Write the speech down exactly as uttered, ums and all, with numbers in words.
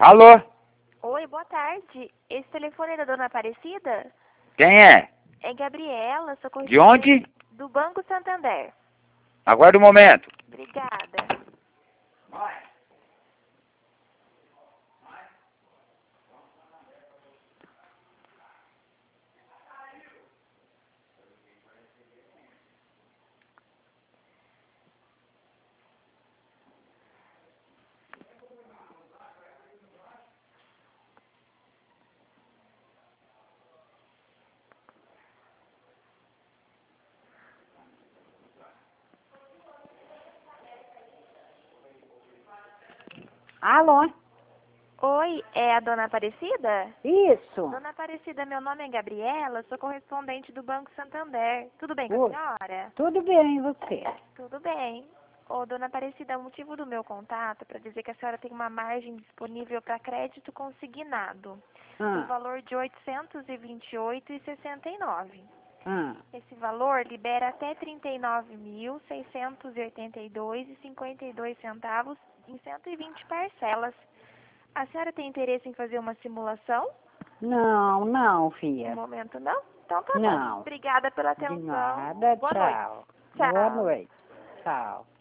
Alô? Oi, boa tarde. Esse telefone é da dona Aparecida? Quem é? É Gabriela, sou De onde? do Banco Santander. Aguarda um momento. Obrigada. Alô? Oi, é a dona Aparecida? Isso. Dona Aparecida, meu nome é Gabriela, sou correspondente do Banco Santander. Tudo bem com a Oi. senhora? Tudo bem, e você? Tudo bem. Ô, dona Aparecida, o motivo do meu contato é para dizer que a senhora tem uma margem disponível para crédito consignado, no Ah, valor de oitocentos e vinte e oito reais e sessenta e nove centavos. ah. Esse valor libera até trinta e nove mil, seiscentos e oitenta e dois reais e cinquenta e dois centavos em cento e vinte parcelas. A senhora tem interesse em fazer uma simulação? Não, não, No filha. momento não? Então tá bom. Não. Obrigada pela De atenção. nada, Boa noite. tchau. Boa Tchau. noite. Tchau.